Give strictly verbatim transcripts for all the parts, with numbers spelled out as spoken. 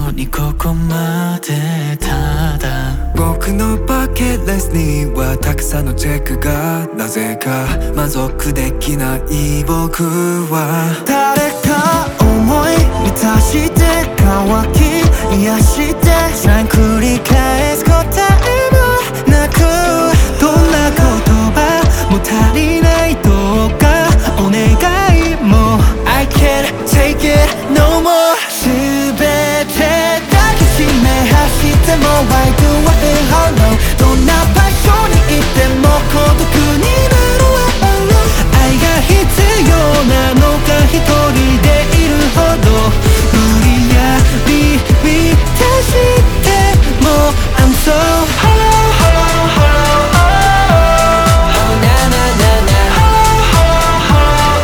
のにここまでただ僕のバケットリストにはたくさんのチェックがなぜか満足できない僕は誰か思い満たして乾き癒してさん繰り返す答えもなくどんな言葉も足りないどうかお願いも I can't take it no more 全て抱きしめ走っても Why do I feel hollow どんな場所にいても孤独になる愛が必要なのか一人でいるほど無理やり満たしても I'm so hollow hollow hollow oh na na na na hollow hollow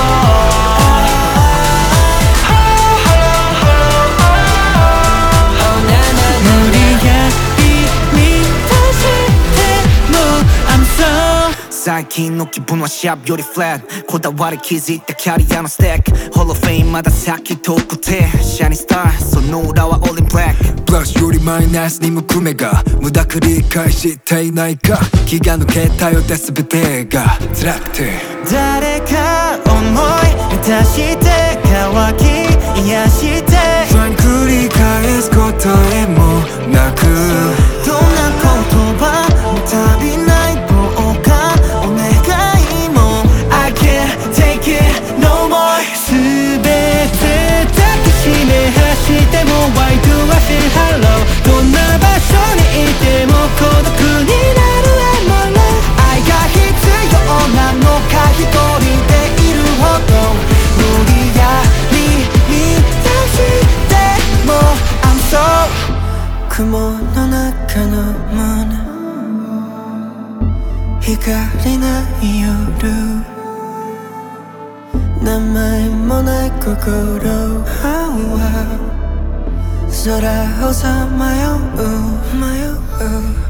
hollow hollow oh na na na 無理やり満たしても I'm so 最近の気分はシャープよりフラットこだわり気づいたキャリアのステックホロフェイムまだ先遠くてシャイニースターその裏はオールインブラックプラスよりマイナスに向く目が無駄繰り返していないか気が抜けたようで全てが辛くて誰か思い満たして乾き癒してさん繰り返す答えもなくどんな言葉も足りないどうかお願いも I can't take it no more 全て抱きしめ走っても Why do I feel hollow どんな場所にいても孤独になるI'm alone 愛が必要なのか一人でいるほど無理やり満たしても I'm so 雲の中の胸光ない夜名前もない心空をさまよう迷う